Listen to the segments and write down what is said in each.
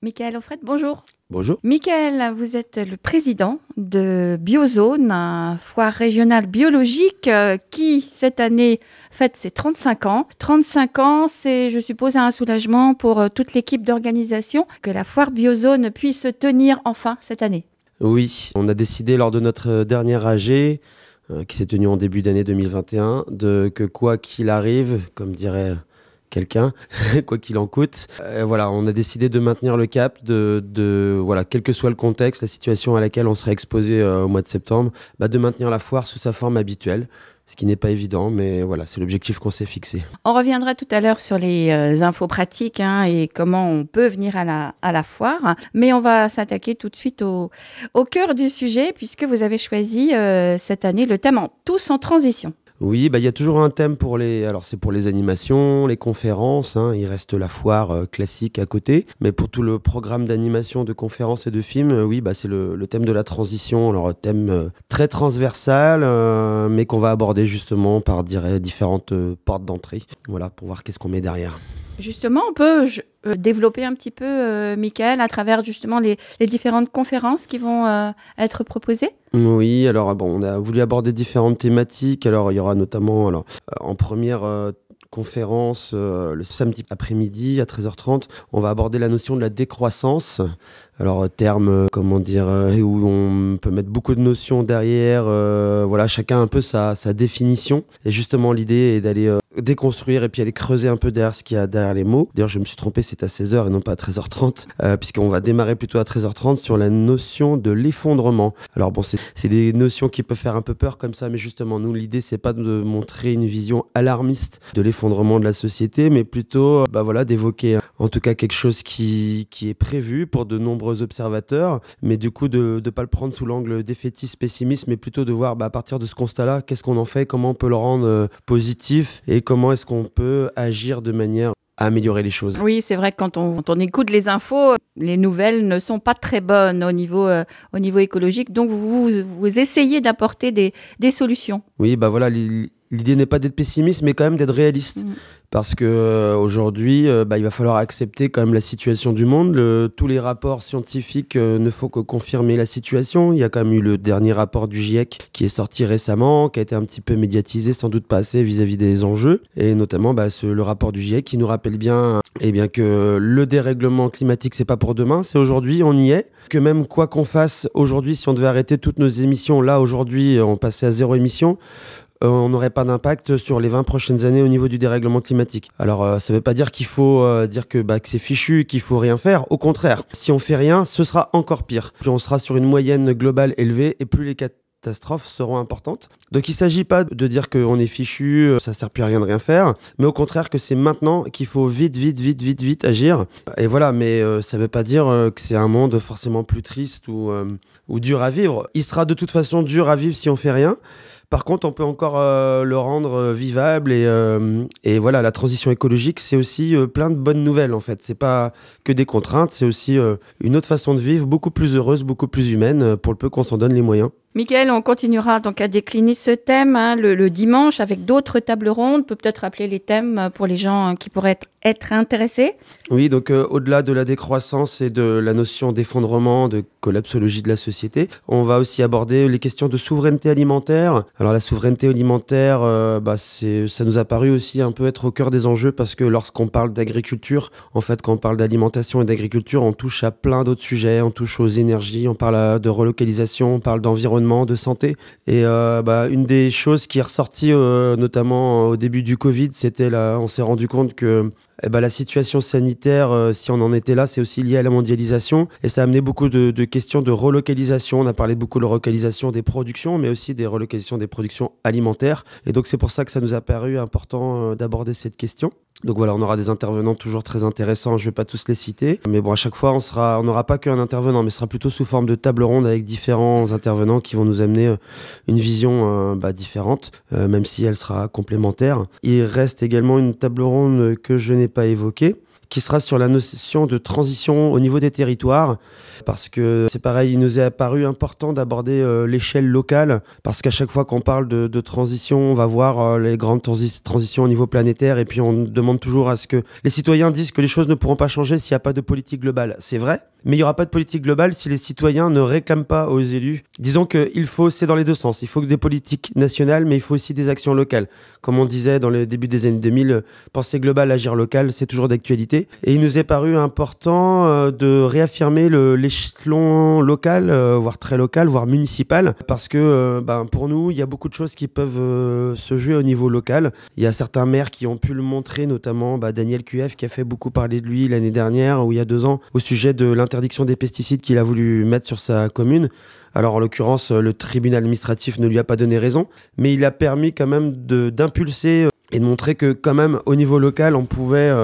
Michael Offred, bonjour. Bonjour. Michael, vous êtes le président de Biozone, foire régionale biologique qui, cette année, fête ses 35 ans. 35 ans, c'est, je suppose, un soulagement pour toute l'équipe d'organisation que la foire Biozone puisse se tenir enfin cette année. Oui, on a décidé lors de notre dernière AG, qui s'est tenue en début d'année 2021, que quoi qu'il arrive, comme dirait quelqu'un, quoi qu'il en coûte, on a décidé de maintenir le cap, quel que soit le contexte, la situation à laquelle on serait exposé au mois de septembre, de maintenir la foire sous sa forme habituelle. Ce qui n'est pas évident, mais voilà, c'est l'objectif qu'on s'est fixé. On reviendra tout à l'heure sur les infos pratiques et comment on peut venir à la foire. Mais on va s'attaquer tout de suite au cœur du sujet, puisque vous avez choisi cette année le thème Tous en transition. Oui, il y a toujours un thème c'est pour les animations, les conférences, il reste la foire classique à côté, mais pour tout le programme d'animation, de conférences et de films, c'est le thème de la transition, alors thème très transversal, mais qu'on va aborder justement par différentes portes d'entrée, voilà, pour voir qu'est-ce qu'on met derrière. Justement, on peut développer un petit peu, Michael, à travers justement les différentes conférences qui vont être proposées. Oui, alors on a voulu aborder différentes thématiques. Alors il y aura notamment en première conférence le samedi après-midi à 13h30, on va aborder la notion de la décroissance. Alors terme, où on peut mettre beaucoup de notions derrière, chacun un peu sa définition. Et justement l'idée est d'aller déconstruire et puis aller creuser un peu derrière ce qu'il y a derrière les mots. D'ailleurs je me suis trompé, c'est à 16h et non pas à 13h30, puisqu'on va démarrer plutôt à 13h30 sur la notion de l'effondrement. Alors c'est des notions qui peuvent faire un peu peur comme ça, mais justement nous l'idée c'est pas de montrer une vision alarmiste de l'effondrement de la société, mais plutôt d'évoquer en tout cas quelque chose qui est prévu pour de nombreux observateurs, mais du coup de ne pas le prendre sous l'angle défaitiste, pessimiste, mais plutôt de voir à partir de ce constat-là, qu'est-ce qu'on en fait, comment on peut le rendre positif et comment est-ce qu'on peut agir de manière à améliorer les choses. Oui, c'est vrai que quand on écoute les infos, les nouvelles ne sont pas très bonnes au niveau écologique, donc vous essayez d'apporter des solutions. Oui, l'idée n'est pas d'être pessimiste, mais quand même d'être réaliste. Parce que aujourd'hui, il va falloir accepter quand même la situation du monde. Tous les rapports scientifiques ne font que confirmer la situation. Il y a quand même eu le dernier rapport du GIEC qui est sorti récemment, qui a été un petit peu médiatisé, sans doute pas assez vis-à-vis des enjeux. Et notamment le rapport du GIEC qui nous rappelle bien que le dérèglement climatique, c'est pas pour demain, c'est aujourd'hui, on y est. Que même quoi qu'on fasse aujourd'hui, si on devait arrêter toutes nos émissions, là aujourd'hui, on passait à 0 émission, on n'aurait pas d'impact sur les 20 prochaines années au niveau du dérèglement climatique. Alors, ça ne veut pas dire qu'il faut dire que c'est fichu, qu'il faut rien faire. Au contraire, si on fait rien, ce sera encore pire. Plus on sera sur une moyenne globale élevée et plus les catastrophes seront importantes. Donc, il ne s'agit pas de dire qu'on est fichu, ça ne sert plus à rien de rien faire, mais au contraire que c'est maintenant qu'il faut vite agir. Et voilà, mais ça ne veut pas dire que c'est un monde forcément plus triste ou dur à vivre. Il sera de toute façon dur à vivre si on fait rien. Par contre, on peut encore le rendre vivable et voilà, la transition écologique, c'est aussi plein de bonnes nouvelles en fait. C'est pas que des contraintes, c'est aussi une autre façon de vivre, beaucoup plus heureuse, beaucoup plus humaine, pour le peu qu'on s'en donne les moyens. Michael, on continuera donc à décliner ce thème le dimanche avec d'autres tables rondes. On peut peut-être rappeler les thèmes pour les gens qui pourraient être intéressés. Oui, donc au-delà de la décroissance et de la notion d'effondrement, de collapsologie de la société, on va aussi aborder les questions de souveraineté alimentaire. Alors la souveraineté alimentaire, ça nous a paru aussi un peu être au cœur des enjeux parce que lorsqu'on parle d'agriculture, en fait, quand on parle d'alimentation et d'agriculture, on touche à plein d'autres sujets. On touche aux énergies, on parle de relocalisation, on parle d'environnement, de santé. Et une des choses qui est ressortie notamment au début du Covid, on s'est rendu compte que la situation sanitaire, si on en était là, c'est aussi lié à la mondialisation et ça a amené beaucoup de questions de relocalisation. On a parlé beaucoup de relocalisation des productions, mais aussi des relocalisations des productions alimentaires. Et donc c'est pour ça que ça nous a paru important d'aborder cette question. Donc voilà, on aura des intervenants toujours très intéressants, je ne vais pas tous les citer. Mais bon, à chaque fois, on n'aura pas qu'un intervenant, mais ce sera plutôt sous forme de table ronde avec différents intervenants qui vont nous amener une vision différente, même si elle sera complémentaire. Il reste également une table ronde que je n'ai pas évoquée, qui sera sur la notion de transition au niveau des territoires, parce que c'est pareil, il nous est apparu important d'aborder l'échelle locale, parce qu'à chaque fois qu'on parle de transition, on va voir les grandes transitions au niveau planétaire, et puis on demande toujours à ce que les citoyens disent que les choses ne pourront pas changer s'il n'y a pas de politique globale. C'est vrai, mais il n'y aura pas de politique globale si les citoyens ne réclament pas aux élus. Disons qu'il faut, c'est dans les deux sens, il faut que des politiques nationales, mais il faut aussi des actions locales. Comme on disait dans le début des années 2000, penser global, agir local, c'est toujours d'actualité. Et il nous est paru important de réaffirmer l'échelon local, voire très local, voire municipal, parce que pour nous, il y a beaucoup de choses qui peuvent se jouer au niveau local. Il y a certains maires qui ont pu le montrer, notamment Daniel QF qui a fait beaucoup parler de lui l'année dernière ou il y a 2 ans au sujet de l'interdiction des pesticides qu'il a voulu mettre sur sa commune. Alors en l'occurrence, le tribunal administratif ne lui a pas donné raison, mais il a permis quand même d'impulser et de montrer que quand même au niveau local, on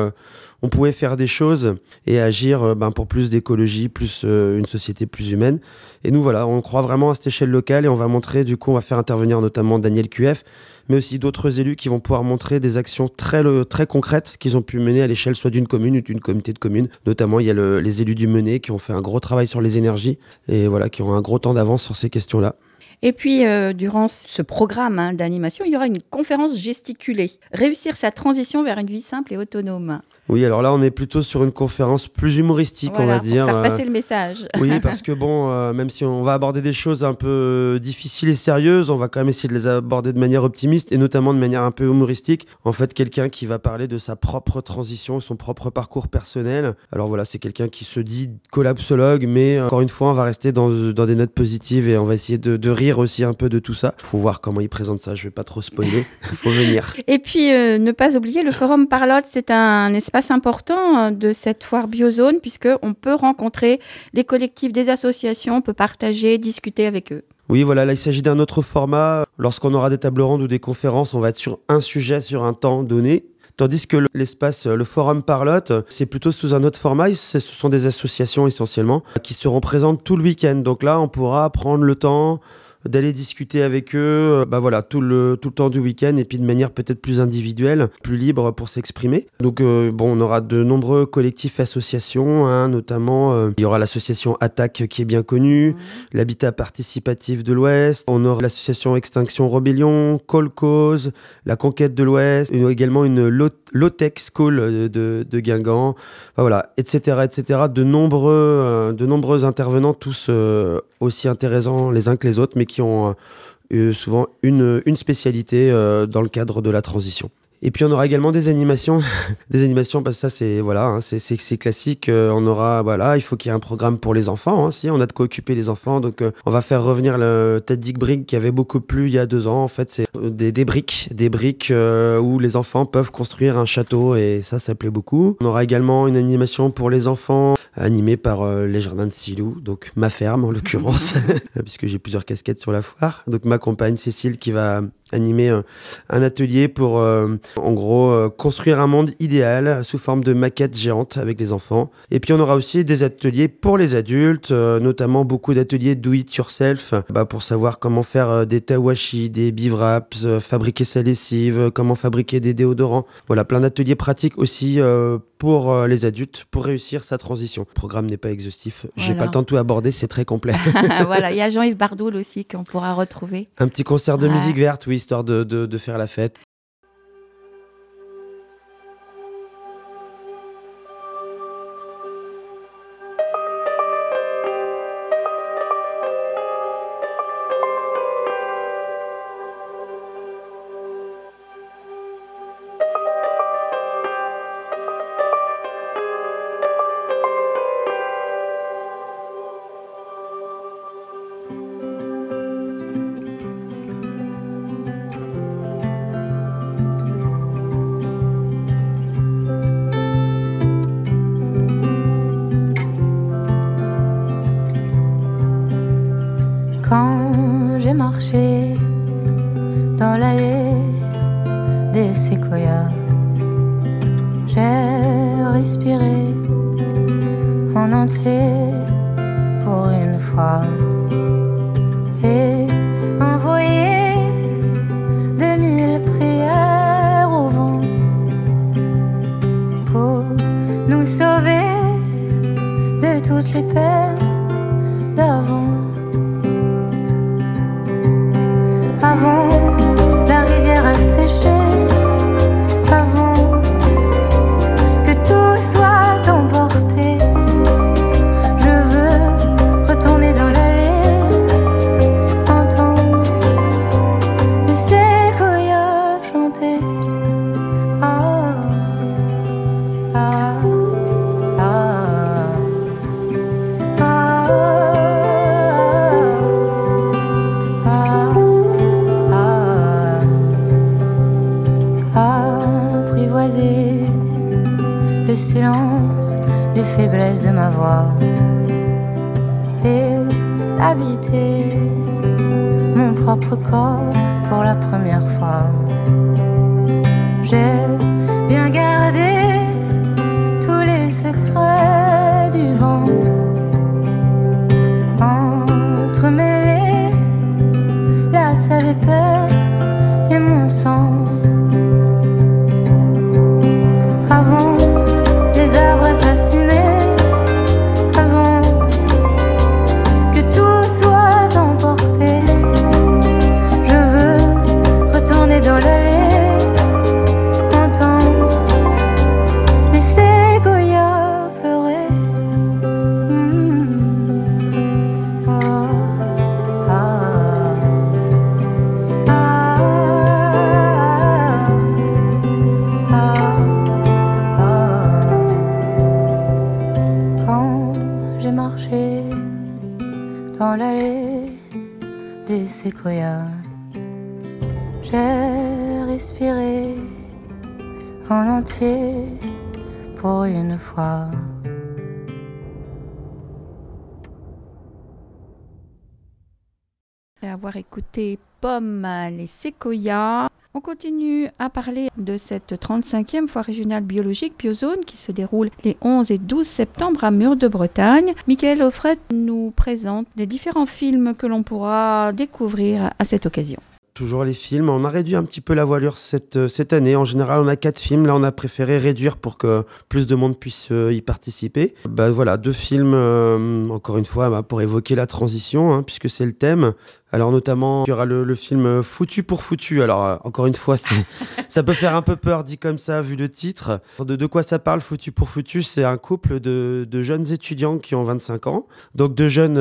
pouvait faire des choses et agir pour plus d'écologie, plus une société plus humaine. Et nous voilà, on croit vraiment à cette échelle locale et on va montrer, du coup on va faire intervenir notamment Daniel QF, mais aussi d'autres élus qui vont pouvoir montrer des actions très concrètes qu'ils ont pu mener à l'échelle soit d'une commune ou d'une communauté de communes. Notamment, il y a les élus du Mené qui ont fait un gros travail sur les énergies et voilà, qui ont un gros temps d'avance sur ces questions-là. Et puis, durant ce programme d'animation, il y aura une conférence gesticulée. Réussir sa transition vers une vie simple et autonome. Oui, alors là, on est plutôt sur une conférence plus humoristique, voilà, on va dire. Pour faire passer le message. Oui, parce que même si on va aborder des choses un peu difficiles et sérieuses, on va quand même essayer de les aborder de manière optimiste et notamment de manière un peu humoristique. En fait, quelqu'un qui va parler de sa propre transition, son propre parcours personnel. Alors voilà, c'est quelqu'un qui se dit collapsologue, mais encore une fois, on va rester dans des notes positives et on va essayer de rire aussi un peu de tout ça. Faut voir comment il présente ça, je vais pas trop spoiler. Faut venir. Et puis, ne pas oublier, le Forum Parlotte, c'est un espace important de cette foire Biozone, puisqu'on peut rencontrer les collectifs des associations, on peut partager, discuter avec eux. Oui, voilà, là, il s'agit d'un autre format. Lorsqu'on aura des tables rondes ou des conférences, on va être sur un sujet, sur un temps donné. Tandis que l'espace, le Forum Parlotte, c'est plutôt sous un autre format. Ce sont des associations essentiellement qui seront présentes tout le week-end. Donc là, on pourra prendre le temps d'aller discuter avec eux, tout le temps du week-end et puis de manière peut-être plus individuelle, plus libre pour s'exprimer. Donc on aura de nombreux collectifs, associations, notamment il y aura l'association Attaque qui est bien connue, l'Habitat Participatif de l'Ouest, on aura l'association Extinction Rebellion, Call Cause, la Conquête de l'Ouest, également une Low-Tech School de Guingamp, etc., etc. De nombreux intervenants, tous aussi intéressants les uns que les autres, mais qui ont souvent une spécialité dans le cadre de la transition. Et puis on aura également des animations, parce que ça c'est classique. On aura il faut qu'il y ait un programme pour les enfants. Si on a de quoi occuper les enfants, donc on va faire revenir le Ted Dick Brick qui avait beaucoup plu il y a 2 ans. En fait, c'est des briques où les enfants peuvent construire un château et ça plaît beaucoup. On aura également une animation pour les enfants animée par les jardins de Silou, donc ma ferme en l'occurrence, puisque j'ai plusieurs casquettes sur la foire. Donc ma compagne Cécile qui va animer un atelier pour, construire un monde idéal sous forme de maquette géante avec les enfants. Et puis on aura aussi des ateliers pour les adultes, notamment beaucoup d'ateliers do it yourself, pour savoir comment faire des tawashi, des bivraps, fabriquer sa lessive, comment fabriquer des déodorants. Voilà, plein d'ateliers pratiques aussi pour les adultes, pour réussir sa transition. Le programme n'est pas exhaustif. Voilà. J'ai pas le temps de tout aborder, c'est très complet. Voilà, il y a Jean-Yves Bardoul aussi qu'on pourra retrouver. Un petit concert de musique verte, oui, histoire de faire la fête. Quand j'ai marché dans l'allée des séquoias, j'ai respiré en entier pour une fois et envoyé 2000 prières au vent pour nous toutes les peines d'avant. Avant, la rivière a séché. Avant que tout soit emporté, je veux retourner dans l'allée, entendre les séquoias chanter. Ah, ah, ah, apprivoiser le silence, les faiblesses de ma voix et habiter mon propre corps pour la première fois. J'ai bien gardé tous les secrets du vent, entremêlé la sève épaisse et mon sang. Avant les arbres assassinés, avant que tout soit emporté, je veux retourner dans l'allée, entendre les séquoias pleurer. Oh, ah, ah, quand j'ai marché dans l'allée des séquoias, j'ai respiré en entier pour une fois. Après avoir écouté Pomme, les séquoias, on continue à parler de cette 35e foire régionale biologique Biozone qui se déroule les 11 et 12 septembre à Mur de Bretagne. Michael Offret nous présente les différents films que l'on pourra découvrir à cette occasion. Toujours les films. On a réduit un petit peu la voilure cette année. En général, on a 4 films. Là, on a préféré réduire pour que plus de monde puisse y participer. Voilà, 2 films, encore une fois, pour évoquer la transition, puisque c'est le thème. Alors notamment, il y aura le film Foutu pour Foutu. Alors encore une fois, ça peut faire un peu peur dit comme ça, vu le titre. De quoi ça parle, Foutu pour Foutu? C'est un couple de jeunes étudiants qui ont 25 ans. Donc de jeunes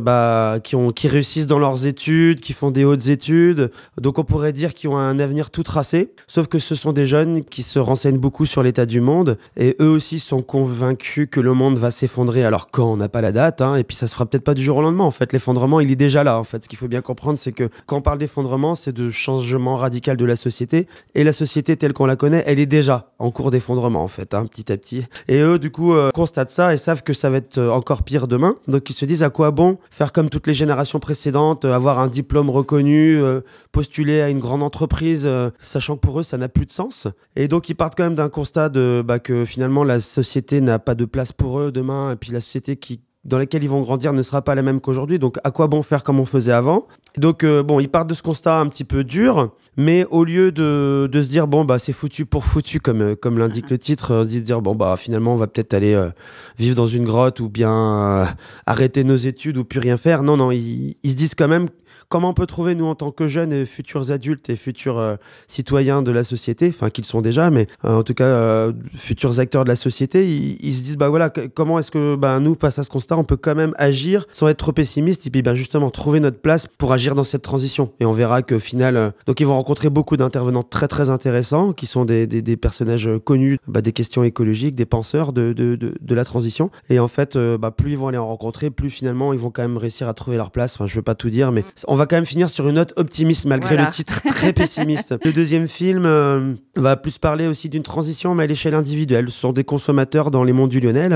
qui réussissent dans leurs études, qui font des hautes études. Donc on pourrait dire qu'ils ont un avenir tout tracé. Sauf que ce sont des jeunes qui se renseignent beaucoup sur l'état du monde. Et eux aussi sont convaincus que le monde va s'effondrer. Alors quand on n'a pas la date, et puis ça se fera peut-être pas du jour au lendemain. En fait, l'effondrement, il est déjà là. En fait, ce qu'il faut bien comprendre, c'est que quand on parle d'effondrement, c'est de changement radical de la société. Et la société telle qu'on la connaît, elle est déjà en cours d'effondrement, en fait, petit à petit. Et eux, du coup, constatent ça et savent que ça va être encore pire demain. Donc, ils se disent à quoi bon faire comme toutes les générations précédentes, avoir un diplôme reconnu, postuler à une grande entreprise, sachant que pour eux, ça n'a plus de sens. Et donc, ils partent quand même d'un constat que finalement, la société n'a pas de place pour eux demain. Et puis, la société dans laquelle ils vont grandir ne sera pas la même qu'aujourd'hui. Donc, à quoi bon faire comme on faisait avant? Donc, ils partent de ce constat un petit peu dur, mais au lieu de se dire, c'est foutu pour foutu, comme l'indique le titre, de se dire, finalement, on va peut-être aller vivre dans une grotte ou bien arrêter nos études ou plus rien faire. Non, ils se disent quand même, comment on peut trouver, nous, en tant que jeunes et futurs adultes et futurs citoyens de la société, enfin, qu'ils sont déjà, mais en tout cas, futurs acteurs de la société, ils se disent, comment est-ce que nous, face à ce constat, on peut quand même agir sans être trop pessimiste et puis justement trouver notre place pour agir dans cette transition. Et on verra qu'au final, donc ils vont rencontrer beaucoup d'intervenants très très intéressants qui sont des personnages connus des questions écologiques, des penseurs de la transition. Et en fait, plus ils vont aller en rencontrer, plus finalement ils vont quand même réussir à trouver leur place. Enfin, je veux pas tout dire, mais on va quand même finir sur une note optimiste malgré le titre très pessimiste. Le deuxième film va plus parler aussi d'une transition, mais à l'échelle individuelle. Ce sont des consommateurs dans les monts du Lyonnais,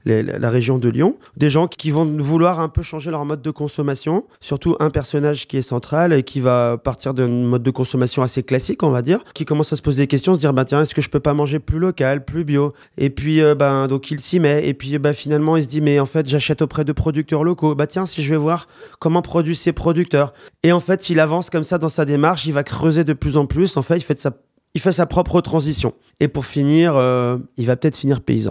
la région de Lyon, des gens qui vont vouloir un peu changer leur mode de consommation, surtout un personnage qui est central et qui va partir d'un mode de consommation assez classique, on va dire, qui commence à se poser des questions, se dire tiens, est-ce que je peux pas manger plus local, plus bio? Et puis donc il s'y met et puis finalement il se dit mais en fait j'achète auprès de producteurs locaux. Tiens, si je vais voir comment produisent ces producteurs. Et en fait, il avance comme ça dans sa démarche, il va creuser de plus en plus. En fait, il fait sa propre transition. Et pour finir, il va peut-être finir paysan.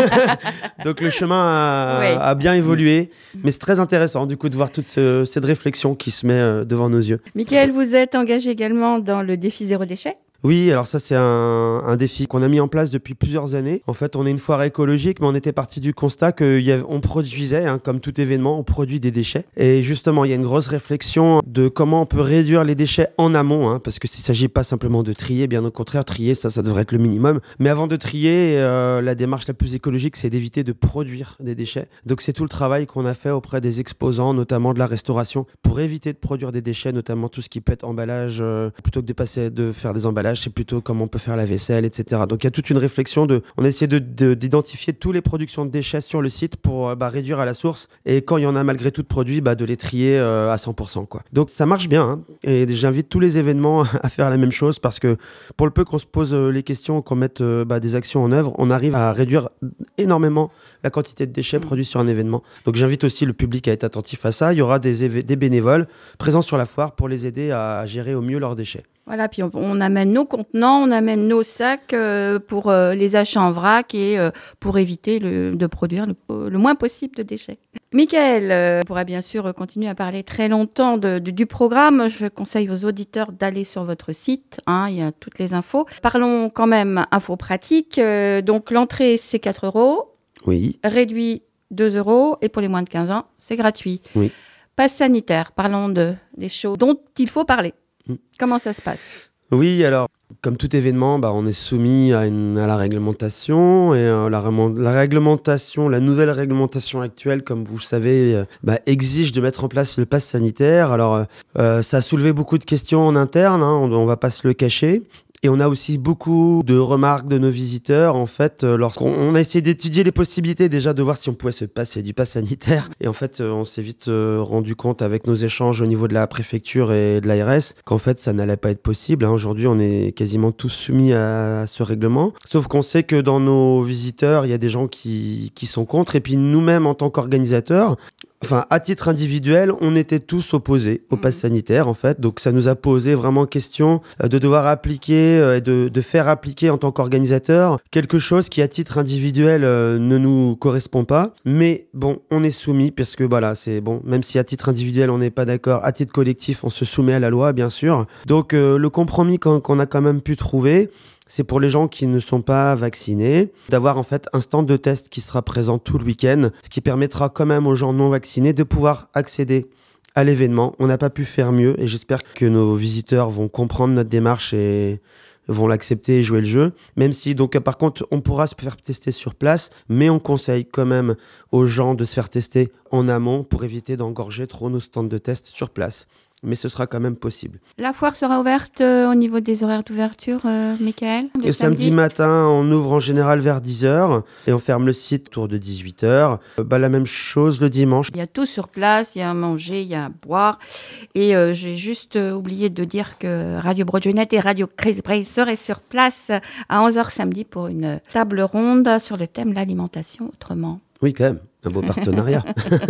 Donc le chemin a bien évolué, mais c'est très intéressant du coup de voir toute cette réflexion qui se met devant nos yeux. Michael, vous êtes engagé également dans le défi zéro déchet ? Oui, alors ça c'est un défi qu'on a mis en place depuis plusieurs années. En fait, on est une foire écologique, mais on était parti du constat qu'on produisait, comme tout événement, on produit des déchets. Et justement, il y a une grosse réflexion de comment on peut réduire les déchets en amont, parce que s'il ne s'agit pas simplement de trier, bien au contraire, trier, ça devrait être le minimum. Mais avant de trier, la démarche la plus écologique, c'est d'éviter de produire des déchets. Donc c'est tout le travail qu'on a fait auprès des exposants, notamment de la restauration, pour éviter de produire des déchets, notamment tout ce qui peut être emballage, plutôt que de faire des emballages, c'est plutôt comment on peut faire la vaisselle, etc. Donc il y a toute une réflexion on a essayé d'identifier toutes les productions de déchets sur le site pour réduire à la source, et quand il y en a malgré tout de produits, de les trier à 100%, quoi. Donc ça marche bien, et j'invite tous les événements à faire la même chose, parce que pour le peu qu'on se pose les questions, qu'on mette des actions en œuvre, on arrive à réduire énormément la quantité de déchets produits sur un événement. Donc j'invite aussi le public à être attentif à ça. Il y aura des bénévoles présents sur la foire pour les aider à gérer au mieux leurs déchets. Voilà, puis on amène nos contenants, on amène nos sacs pour les achats en vrac et pour éviter de produire le moins possible de déchets. Michael, on pourrait bien sûr continuer à parler très longtemps du programme. Je conseille aux auditeurs d'aller sur votre site, il y a toutes les infos. Parlons quand même infos pratiques. Donc l'entrée, c'est 4 €. Oui. Réduit 2 €. Et pour les moins de 15 ans, c'est gratuit. Oui. Passe sanitaire, parlons des choses dont il faut parler. Comment ça se passe ? Oui, alors, comme tout événement, on est soumis à la réglementation. Et la réglementation, la nouvelle réglementation actuelle, comme vous le savez, exige de mettre en place le pass sanitaire. Alors, ça a soulevé beaucoup de questions en interne, on ne va pas se le cacher. Et on a aussi beaucoup de remarques de nos visiteurs, en fait, lorsqu'on a essayé d'étudier les possibilités déjà de voir si on pouvait se passer du pass sanitaire. Et en fait, on s'est vite rendu compte avec nos échanges au niveau de la préfecture et de l'ARS qu'en fait, ça n'allait pas être possible. Aujourd'hui, on est quasiment tous soumis à ce règlement. Sauf qu'on sait que dans nos visiteurs, il y a des gens qui sont contre. Et puis nous-mêmes, en tant qu'organisateurs, à titre individuel, on était tous opposés au pass sanitaire, en fait. Donc, ça nous a posé vraiment question de devoir appliquer, de faire appliquer en tant qu'organisateur quelque chose qui, à titre individuel, ne nous correspond pas. Mais bon, on est soumis, parce que voilà, c'est bon, même si à titre individuel, on n'est pas d'accord, à titre collectif, on se soumet à la loi, bien sûr. Donc, le compromis qu'on a quand même pu trouver, c'est pour les gens qui ne sont pas vaccinés, d'avoir en fait un stand de test qui sera présent tout le week-end, ce qui permettra quand même aux gens non vaccinés de pouvoir accéder à l'événement. On n'a pas pu faire mieux, et j'espère que nos visiteurs vont comprendre notre démarche et vont l'accepter et jouer le jeu. Même si, donc, par contre, on pourra se faire tester sur place, mais on conseille quand même aux gens de se faire tester en amont pour éviter d'engorger trop nos stands de test sur place. Mais ce sera quand même possible. La foire sera ouverte au niveau des horaires d'ouverture, Michael ? Le samedi matin, on ouvre en général vers 10h et on ferme le site autour de 18h. La même chose le dimanche. Il y a tout sur place, il y a à manger, il y a à boire. Et j'ai juste oublié de dire que Radio Broadwaynet et Radio Chris Bray seraient sur place à 11h samedi pour une table ronde sur le thème l'alimentation autrement. Oui, quand même. Un beau partenariat.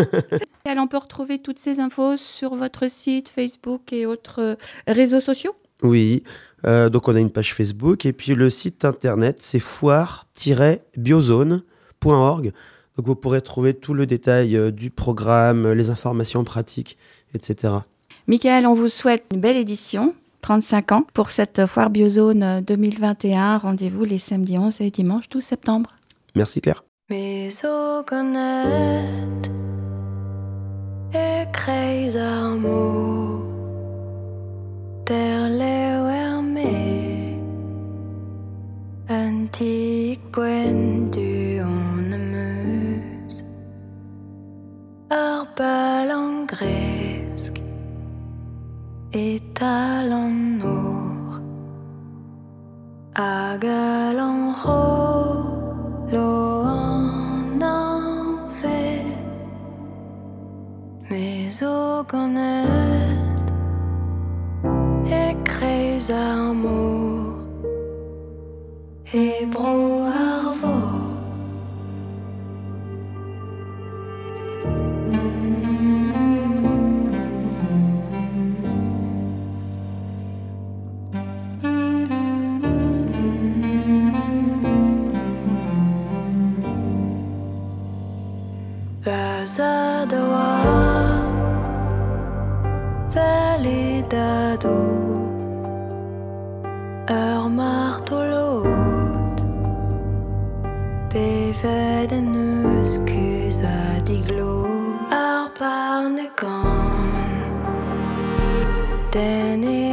On peut retrouver toutes ces infos sur votre site Facebook et autres réseaux sociaux ? Oui, donc on a une page Facebook et puis le site internet c'est foire-biozone.org. Donc vous pourrez trouver tout le détail du programme, les informations pratiques, etc. Michael, on vous souhaite une belle édition, 35 ans, pour cette foire Biozone 2021. Rendez-vous les samedis 11 et dimanche 12 septembre. Merci Claire. Mesogonet Kreisermo Der Leeuwerme Antiquen du Onemeuse Arbal gresk Etal en or Agal en ro Lo en enfer Mesogonet Kreisermo Hebro Arvo dawa validado martolot beveden skuza diglo barnegan den